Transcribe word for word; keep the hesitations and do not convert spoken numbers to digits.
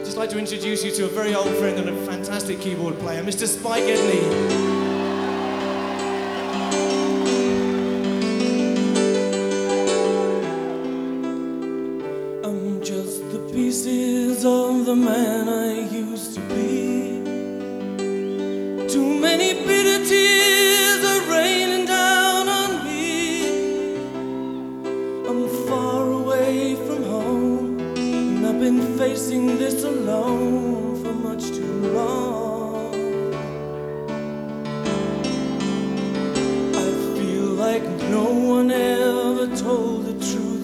just like to introduce you to a very old friend and a fantastic keyboard player, Mister Spike Edney. I'm just the pieces of the man I used to be. Too many bitter tears are raining down on me. I'm far away from home, and I've been facing this alone for much too long. I feel like no one ever told the truth